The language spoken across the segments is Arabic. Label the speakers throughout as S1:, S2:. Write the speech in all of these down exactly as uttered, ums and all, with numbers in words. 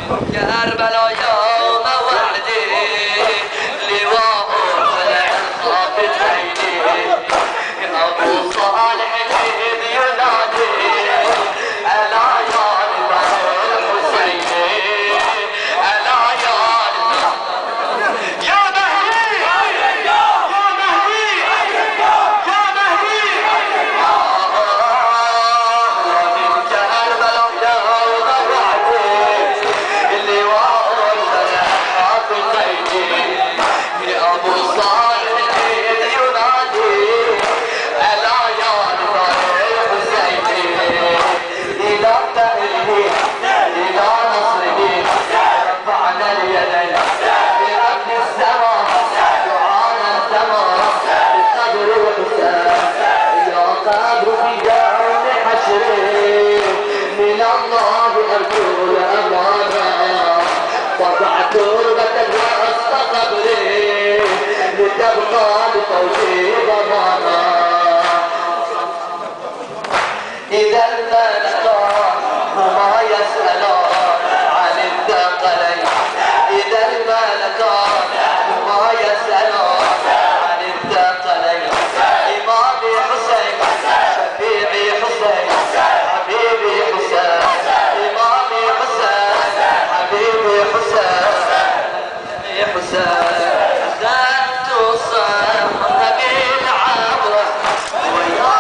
S1: كربلاء يوم وعدي لواء العصا في عيني ابو صالح اليد ينادي الا يا الحسيني الا يا يا مهدي يا مهدي يا مهدي من كربلاء يوم وعدي اللواء العصا في عيني يا ابو صالح اليد ينادي الا يا الحسيني الى تأهيل الى نصره رفعنا اليدين برب السماء دعانا السماء بقدر الحسين يا قادر في يوم حشري من الله ارجو الامانه وضع تربه وسط قبري لتبقى لفوزي ضمانا إذا الملكان هما يسألان عن الثقلين إذا الملكان هما يسألان عن الثقلين إمامي حسين شفيعي حسين حبيبي حسين إمامي حسين حبيبي حسين حسين ذات الصمت بالعبرة ويا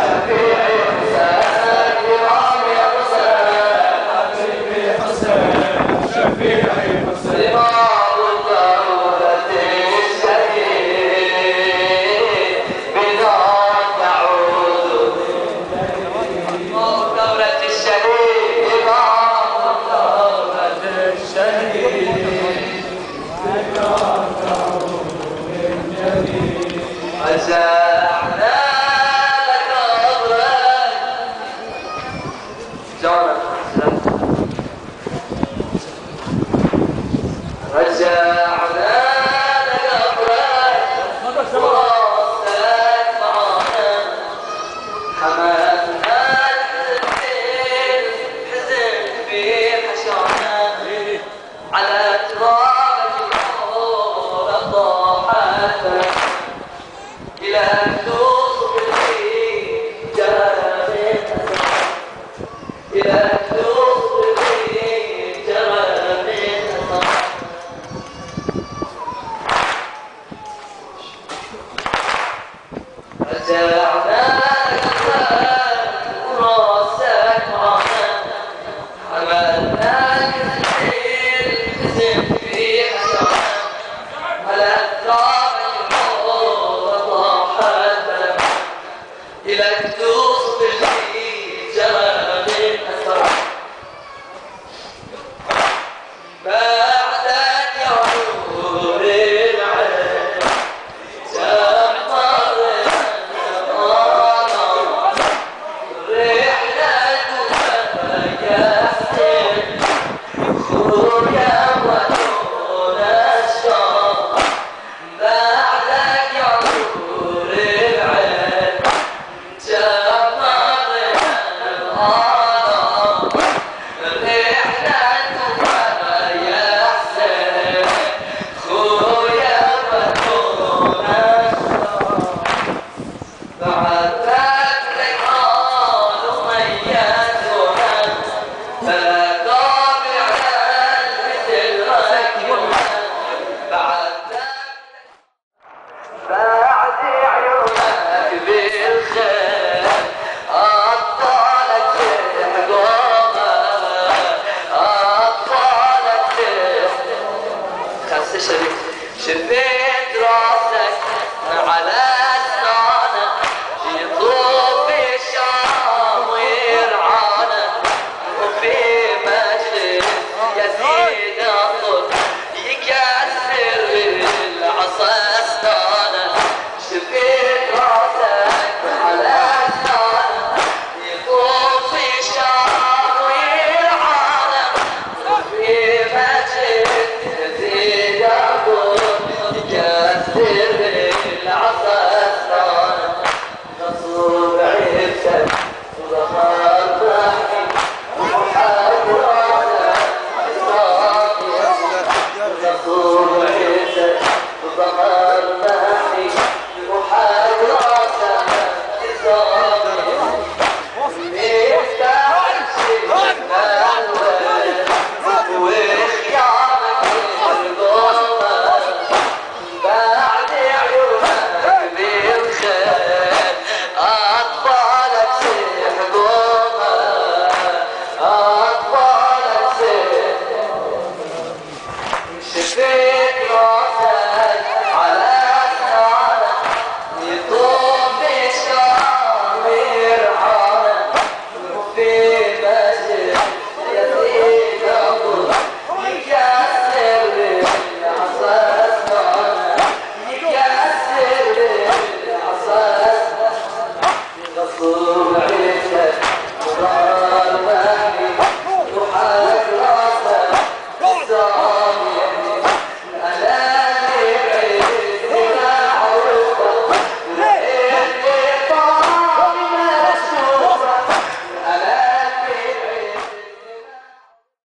S2: حسين
S1: على تراب الحور طاحت إلى النور اللي جرى إلى النور اللي جرى رجعنا راسك معنا عملنا كثير حزن في حشرنا على التراب الحور طاحت إلى الدوس اللي جرى من أسرع بعدك يا نور العين جمر الغرام رحلة فيحسن خويا ودون الشام بعدك يا نور العين جمر الغرام رحلة فيحسن خويا ودون الشام بعدك ريحان وميتنا فلا طابع مثل ركبنا بعدك بعد عيونك بالخير أطالك حقوقها أطالك خاصة شريك شفيت